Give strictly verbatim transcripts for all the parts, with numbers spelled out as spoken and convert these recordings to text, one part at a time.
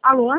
Alô?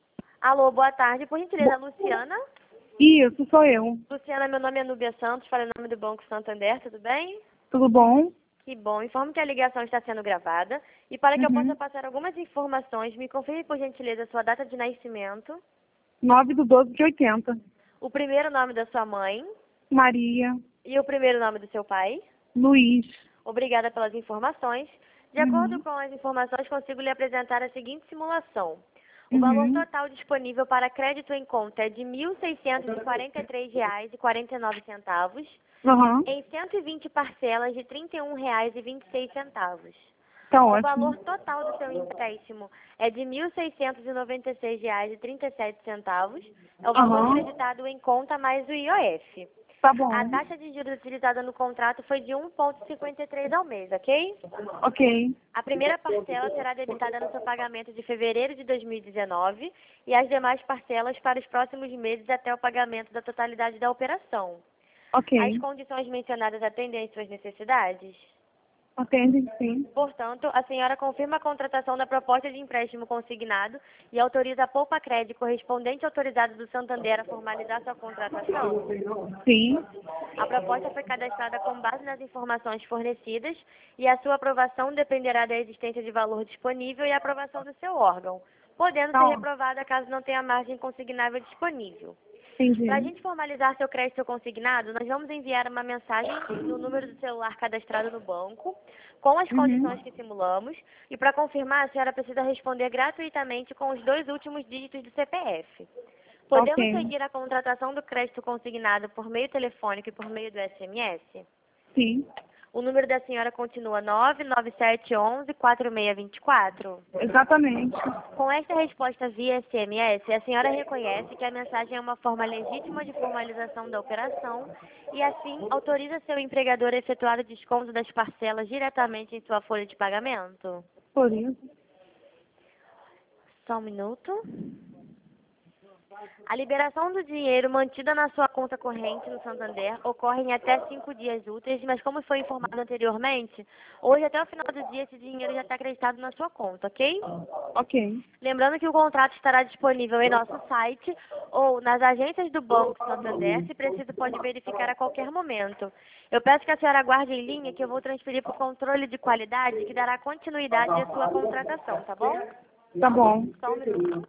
Alô, boa tarde. Por gentileza, Luciana? Isso, sou eu. Luciana, meu nome é Núbia Santos, falo em nome do Banco Santander, tudo bem? Tudo bom? Que bom. Informo que a ligação está sendo gravada. E para que eu Uhum. possa passar algumas informações, me confirme, por gentileza, sua data de nascimento, nove do doze de oitenta. o primeiro nome da sua mãe Maria. e o primeiro nome do seu pai. Luiz. Obrigada pelas informações. De acordo Uhum. com as informações, consigo lhe apresentar a seguinte simulação. O valor Uhum. total disponível para crédito em conta é de mil seiscentos e quarenta e três reais e quarenta e nove centavos, Aham. em cento e vinte parcelas de trinta e um reais e vinte e seis centavos. Tá O ótimo. valor total do seu empréstimo é de mil seiscentos e noventa e seis reais e trinta e sete centavos. É o valor Aham. acreditado em conta mais o I O F. Tá bom. A taxa de juros utilizada no contrato foi de um vírgula cinquenta e três ao mês, ok? Ok. A primeira parcela será debitada no seu pagamento de fevereiro de dois mil e dezenove e as demais parcelas para os próximos meses até o pagamento da totalidade da operação. As Ok. condições mencionadas atendem às suas necessidades? Atende, sim. Portanto, a senhora confirma a contratação da proposta de empréstimo consignado e autoriza a Poupa Crédito correspondente autorizado do Santander a formalizar sua contratação? Sim. A proposta foi cadastrada com base nas informações fornecidas e a sua aprovação dependerá da existência de valor disponível e a aprovação do seu órgão, podendo Tá ser ó. reprovada caso não tenha margem consignável disponível. Para a Entendi. gente formalizar seu crédito consignado, nós vamos enviar uma mensagem no número do celular cadastrado no banco, com as condições Uhum. que simulamos, e para confirmar, a senhora precisa responder gratuitamente com os dois últimos dígitos do C P F. Podemos Ok. seguir a contratação do crédito consignado por meio telefônico e por meio do S M S? Sim. O número da senhora continua nove nove sete um um quatro seis dois quatro. Exatamente. Com esta resposta via S M S, a senhora reconhece que a mensagem é uma forma legítima de formalização da operação e, assim, autoriza seu empregador a efetuar o desconto das parcelas diretamente em sua folha de pagamento? Por isso. Só um minuto. A liberação do dinheiro mantida na sua conta corrente no Santander ocorre em até cinco dias úteis, mas como foi informado anteriormente, hoje até o final do dia esse dinheiro já está acreditado na sua conta, ok? Ok. Lembrando que o contrato estará disponível em nosso site ou nas agências do Banco Santander, se preciso pode verificar a qualquer momento. Eu peço que a senhora aguarde em linha que eu vou transferir para o controle de qualidade que dará continuidade à sua contratação, tá bom? Tá bom. Só um minuto.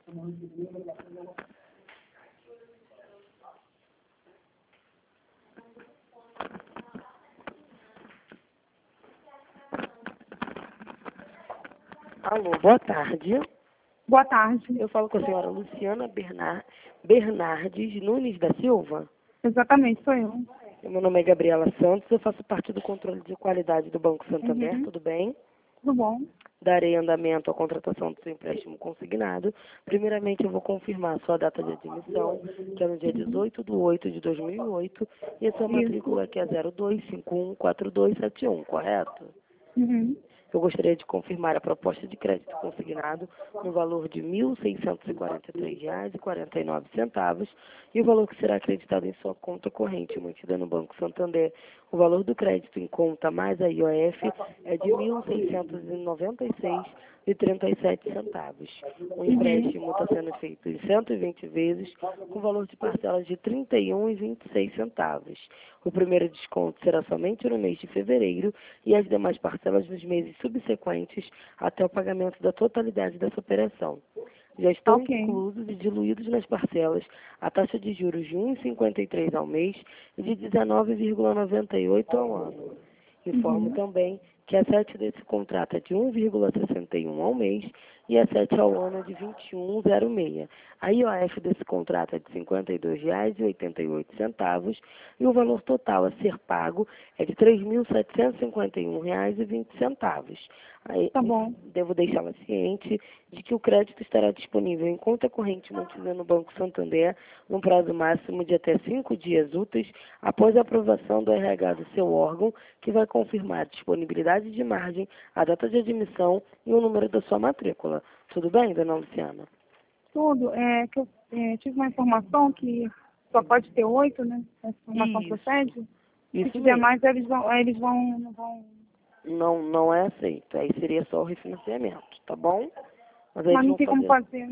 Alô, boa tarde. Boa tarde. Eu falo com a senhora Luciana Bernar... Bernardes Nunes da Silva. Exatamente, sou eu. Meu nome é Gabriela Santos, eu faço parte do controle de qualidade do Banco Santander, Uhum. tudo bem? Tudo bom? Darei andamento à contratação do seu empréstimo consignado. Primeiramente, eu vou confirmar a sua data de admissão, que é no dia dezoito de oito de dois mil e oito, e a sua matrícula, Isso. que é zero dois cinco um quatro dois sete um, correto? Uhum. Eu gostaria de confirmar a proposta de crédito consignado no valor de mil seiscentos e quarenta e três reais e quarenta e nove centavos e o valor que será acreditado em sua conta corrente mantida no Banco Santander. O valor do crédito em conta mais a I O F é de mil seiscentos e noventa e seis reais e trinta e sete centavos. O Uhum. empréstimo está sendo feito em cento e vinte vezes, com valor de parcelas de trinta e um reais e vinte e seis centavos. O primeiro desconto será somente no mês de fevereiro e as demais parcelas nos meses subsequentes até o pagamento da totalidade dessa operação. Já estão Ok. inclusos e diluídos nas parcelas a taxa de juros de um vírgula cinquenta e três ao mês e de dezenove vírgula noventa e oito ao ano. Informo Uhum. também que a sete desse contrato é de um vírgula sessenta e um ao mês e a sete ao ano é de vinte e um vírgula zero seis. A I O F desse contrato é de cinquenta e dois reais e oitenta e oito centavos e o valor total a ser pago é de três mil setecentos e cinquenta e um reais e vinte centavos. Aí, Tá bom. devo deixá-la ciente de que o crédito estará disponível em conta corrente mantida no Banco Santander num prazo máximo de até cinco dias úteis após a aprovação do R H do seu órgão, que vai confirmar a disponibilidade de margem, a data de admissão e o número da sua matrícula. Tudo bem, dona Luciana? Tudo. É que eu é, tive uma informação que só pode ter oito, né? Essa informação Isso, procede? Se isso tiver mesmo. mais, eles vão, eles vão, não vão. Não, não é aceito. Aí seria só o refinanciamento, tá bom? Mas aí Mas eles não vão tem como fazer. fazer, né?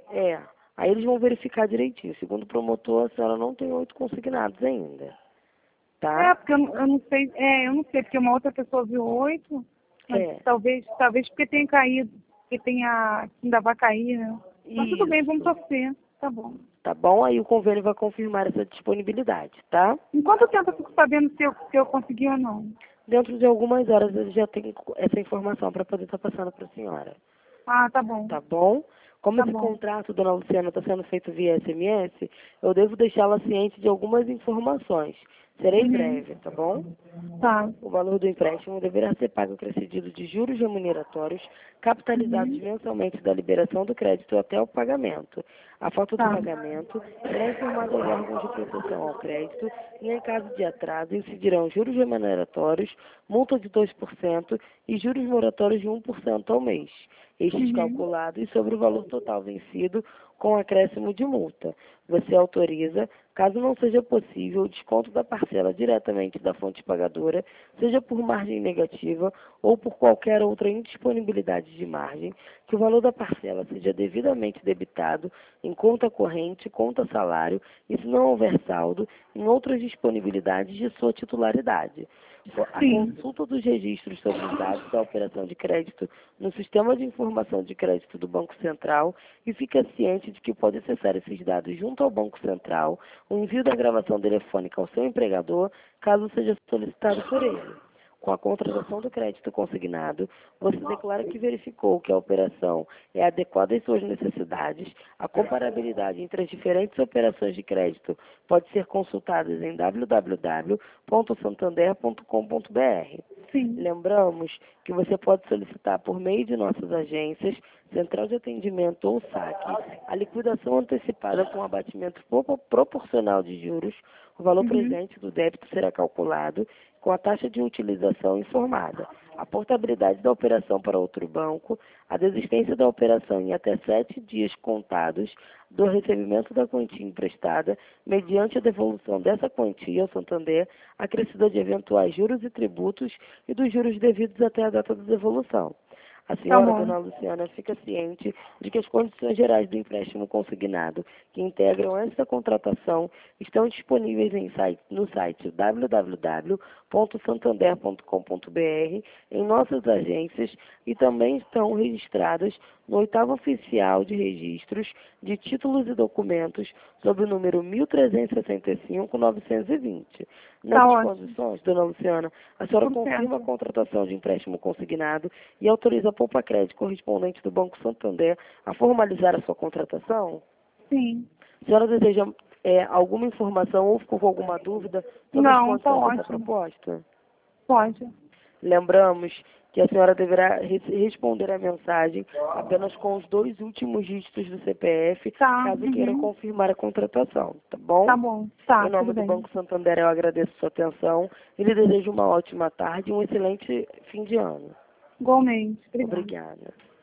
É, aí eles vão verificar direitinho. Segundo o promotor, a senhora não tem oito consignados ainda, tá? É, porque eu, não- eu não sei, é, eu não sei, porque uma outra pessoa viu oito, mas É. talvez, talvez porque tenha caído, porque tenha, ainda vai cair, né? Mas tudo bem, vamos Isso. torcer, tá bom. Tá bom? Aí o convênio vai confirmar essa disponibilidade, tá? Em quanto tempo eu fico sabendo se eu, se eu consegui ou não? Dentro de algumas horas eu já tenho essa informação para poder estar passando para a senhora. Ah, tá bom. Tá bom? Como Tá esse bom. contrato, dona Luciana, está sendo feito via S M S, eu devo deixá-la ciente de algumas informações. Serei Uhum. breve, tá bom? Tá. O valor do empréstimo deverá ser pago acrescido de juros remuneratórios capitalizados Uhum. mensalmente da liberação do crédito até o pagamento. A falta do Tá. pagamento será informada aos órgãos de proteção ao crédito e, em caso de atraso, incidirão juros remuneratórios, multa de dois por cento e juros moratórios de um por cento ao mês. Estes Uhum. calculados sobre o valor total vencido com acréscimo de multa. Você autoriza, caso não seja possível, o desconto da parcela diretamente da fonte pagadora, seja por margem negativa ou por qualquer outra indisponibilidade de margem, que o valor da parcela seja devidamente debitado em conta corrente, conta salário e, se não houver saldo, em outras disponibilidades de sua titularidade. A Sim. consulta dos registros sobre os dados da operação de crédito no Sistema de Informação de Crédito do Banco Central e fica ciente de que pode acessar esses dados junto ao Banco Central, o envio da gravação telefônica ao seu empregador, caso seja solicitado por ele. Com a contratação do crédito consignado, você declara que verificou que a operação é adequada às suas necessidades. A comparabilidade entre as diferentes operações de crédito pode ser consultada em w w w ponto santander ponto com ponto b r. Sim. Lembramos que você pode solicitar por meio de nossas agências, central de atendimento ou saque, a liquidação antecipada com abatimento pro- proporcional de juros. O valor Uhum. presente do débito será calculado com a taxa de utilização informada, a portabilidade da operação para outro banco, a desistência da operação em até sete dias contados do recebimento da quantia emprestada, mediante a devolução dessa quantia ao Santander, acrescida de eventuais juros e tributos e dos juros devidos até a data da devolução. A senhora, bom. dona Luciana, fica ciente de que as condições gerais do empréstimo consignado que integram esta contratação estão disponíveis em site, no site w w w ponto santander ponto com ponto b r, em nossas agências e também estão registradas no oitavo oficial de registros de títulos e documentos sob o número mil trezentos e sessenta e cinco, novecentos e vinte. Tá Nessas ótimo. condições, dona Luciana, a senhora Tudo confirma certo. a contratação de empréstimo consignado e autoriza a poupa crédito correspondente do Banco Santander a formalizar a sua contratação? Sim. A senhora deseja é, alguma informação ou ficou com alguma dúvida sobre as Não, tá condições dessa ótimo. proposta? Pode. Lembramos que a senhora deverá re- responder a mensagem apenas com os dois últimos dígitos do C P F, Tá. caso queira Uhum. confirmar a contratação, tá bom? Tá bom. Tá, Em nome tudo do bem. Banco Santander, eu agradeço sua atenção e lhe desejo uma ótima tarde e um excelente fim de ano. Igualmente. Obrigada. Obrigada.